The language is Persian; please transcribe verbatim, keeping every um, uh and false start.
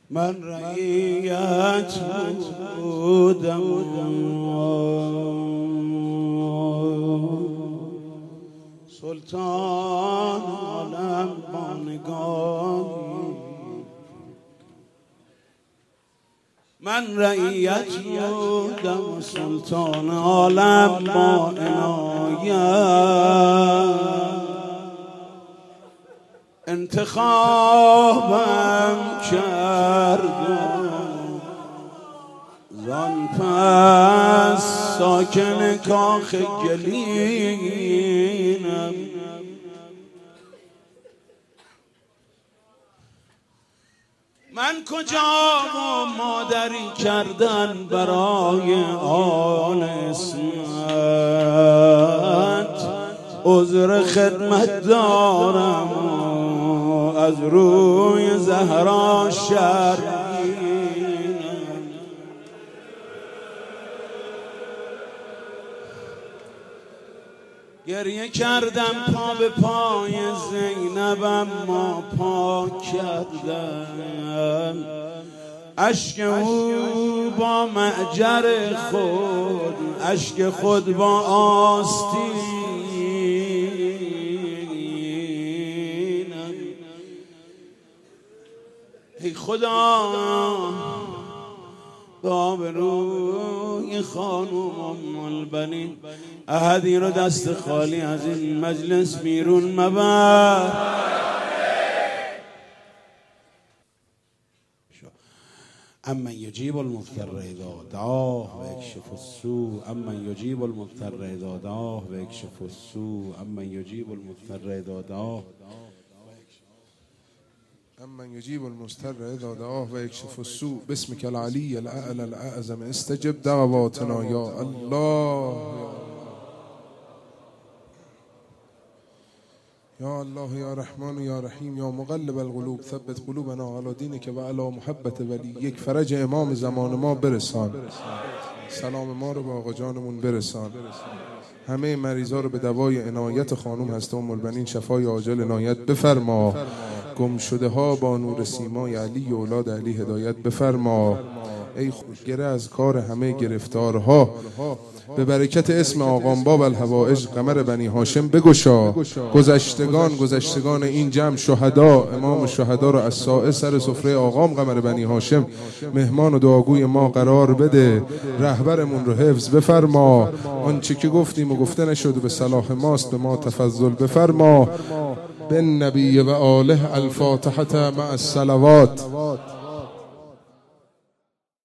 من رعیت بودم سلطان عالم بانگان، من رعیت بودم سلطان عالم با عنایت، انتخابم کردم زان پس ساکن کاخ گلینم. من کجا و مادری کردن برای آن اسمت، عذر خدمت دارم از روی زهرا شرمینم. گریه کردم پا به پای زینب اما پاک کردم اشک او با معجر خود، اشک خود با آستین. ای خدا به آبروی خانوم ام البنین احدی رو دست خالی از این مجلس بیرون مبر. امن یجیب المضطر اذا دعاه و یکشف السوء، امن یجیب المضطر اذا دعاه و یکشف السوء، امن یجیب المضطر اذا دعاه امن یجیب المضطر اذا دعاه و یکشف السوء. باسمک العلی الاعلی الاعظم استجب دعواتنا یا الله. یا الله یا رحمان یا رحیم یا مقلب القلوب ثبت قلوبنا علی دینک و علی محبت ولیک. فرج امام زمان ما برسان، سلام ما رو به آقا جانمون برسان، همه مریضا رو به دوای عنایت خانم هست ام البنین شفای عاجل عنایت بفرما. گم شده ها با نور سیمای علی و اولاد علی هدایت بفرما. ای خود گره از کار همه گرفتارها به برکت اسم آقام باب الحوائج قمر بنی هاشم بگشا. گذشتگان گذشتگان این جمع شهدا، امام شهدا رو از سائه سر سفره آقام قمر بنی هاشم مهمان و دعاگوی ما قرار بده. رهبرمون رو حفظ بفرما، آنچه که گفتیم و گفته نشد به صلاح ماست به ما تفضل بفرما. بن نبی و آله الفاتحه مع الصلوات.